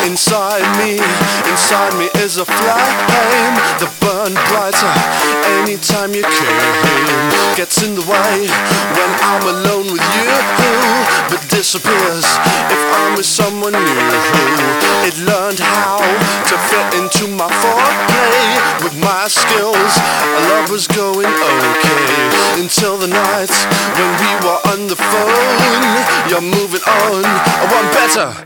Inside me is a flame that burns brighter anytime you came. Gets in the way when I'm alone with you, but disappears if I'm with someone new. It learned how to fit into my foreplay with my skills. Our love was going okay until the night when we were on the phone. You're moving on, I want better.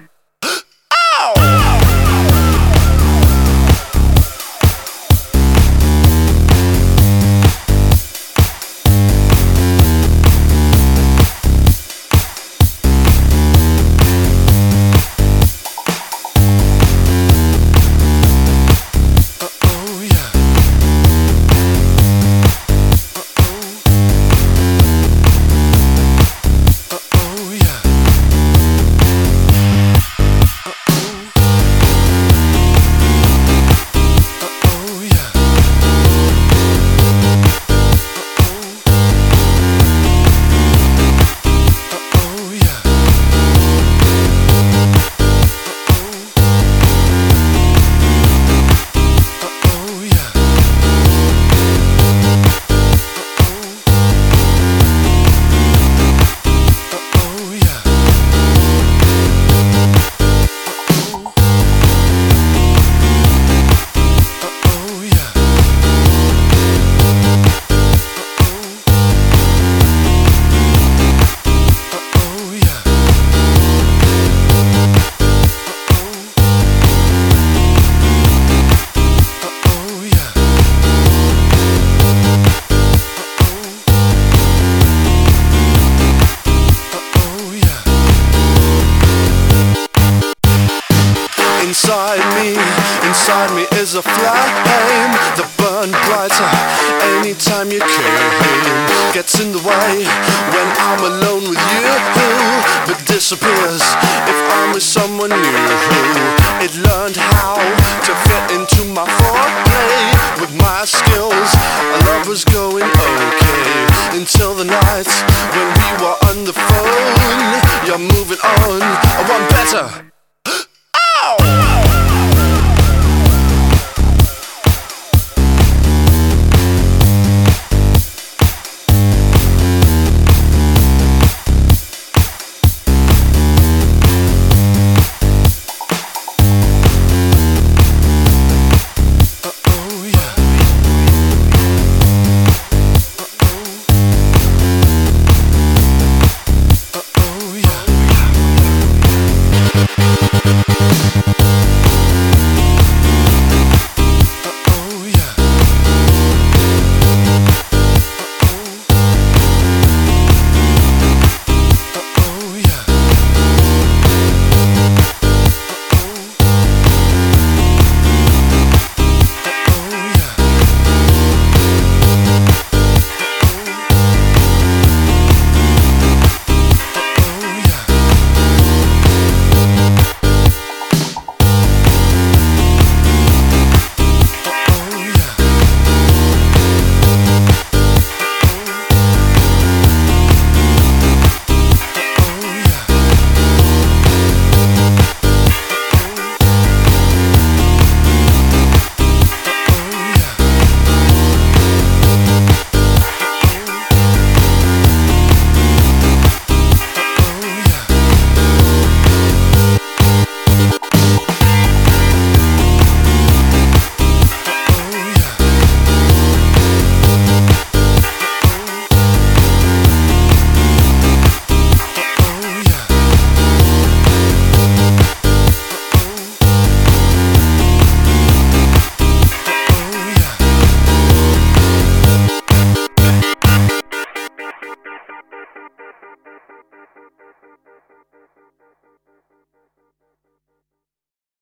Inside me is a flame that burns brighter anytime you came. Gets in the way when I'm alone with you, but disappears if I'm